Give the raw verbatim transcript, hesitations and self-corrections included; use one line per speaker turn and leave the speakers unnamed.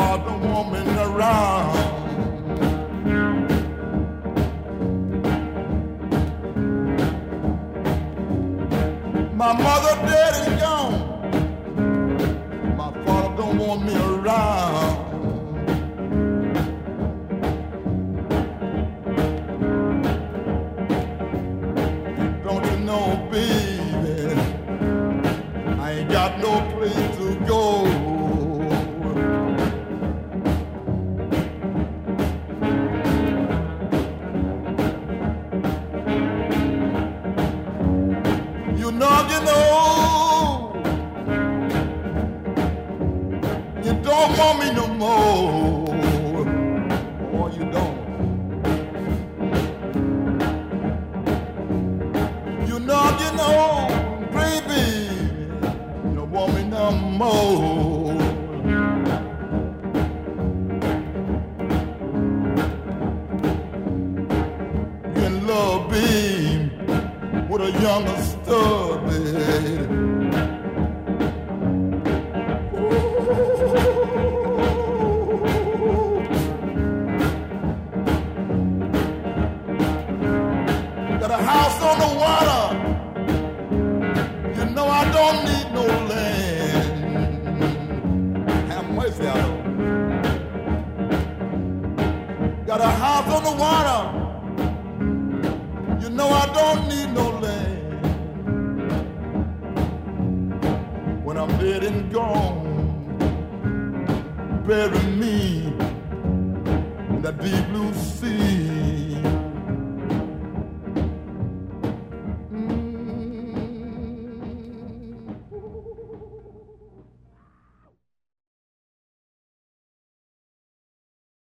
father want me around. My mother dead and gone. My father don't want me around. Don't you know, baby, I ain't got no place to go. You know, you know, you don't want me no more, or you don't. You know, you know, baby, you don't want me no more. You in love, babe, with a younger stud, baby. Got a house on the water. You know I don't need no land. Have mercy out of it. Got a house on the water. You know I don't need no land. When I'm dead and gone, bury me in the deep blue sea.